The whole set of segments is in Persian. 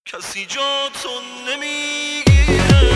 کسی جاتو نمیگیره.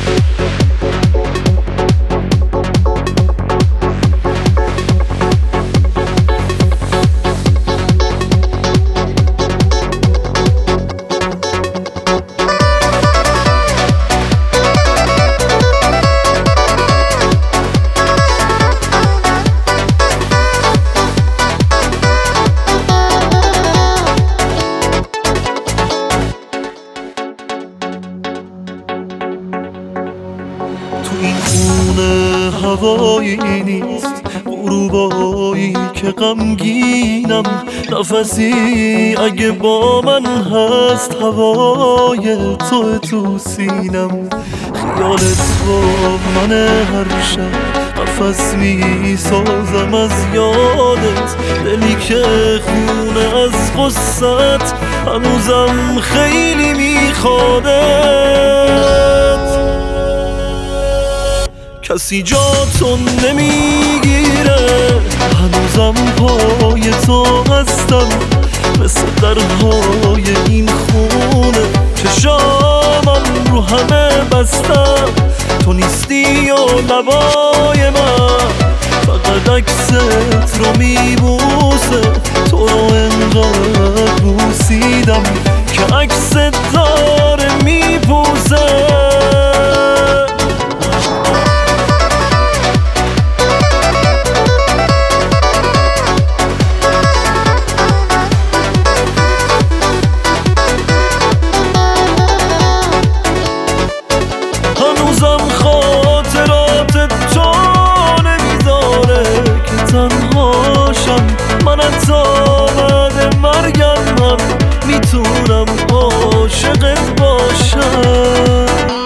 تو این خونه هوایی نیست، غروبایی که غمگینم، نفسی اگه با من هست، هوای تو سینم. خیالت با من هر شب قفس می سازم از یادت، دلی که خونه از غصت هنوزم خیلی میخوادت. کسی جاتو نمیگیره، هنوزم پای تو هستم، مثل درهای این خونه چشامم رو همه بستم. تو نیستی و لبای من فقط عکست رو میبوسه، تو رو انقدر بوسیدم که عکست داره میبوسه. هنوزم خاطرات تو نمیذاره که تنهاشم، من حتی بعد مرگم هم میتونم عاشقت باشم.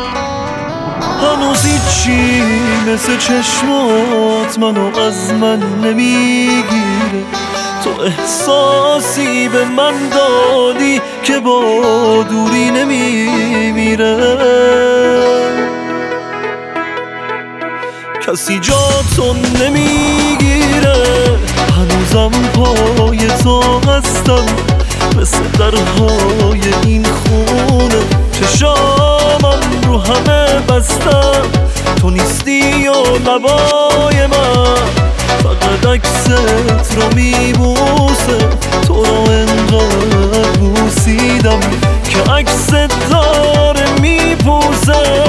هنوز هیچی مثل چشمات منو از من نمیگیره، تو احساسی به من دادی که با دوری نمیمیره. کسی جاتو نمیگیره، هنوزم پای تو هستم، مثل درهای این خونه چشامم رو همه بستم. تو نیستی و لبای من فقط عکست رو میبوسه، تو رو انقدر بوسیدم که عکست داره میبوسه.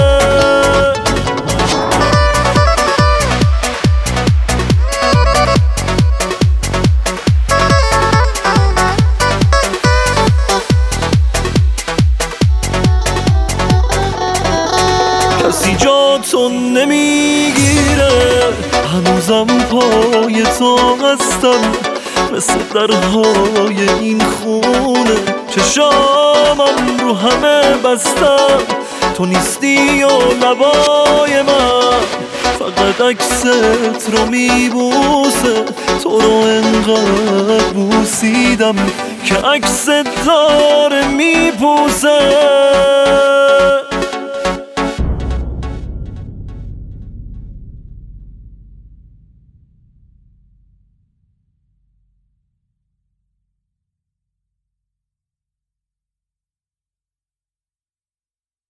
کسی جاتو نمیگیره، هنوزم پای تو هستم، مثل درهای این خونه چشامم رو همه بستم. تو نیستی و لبای من فقط عکست رو میبوسه، تو رو انقدر بوسیدم که عکست داره میبوسه.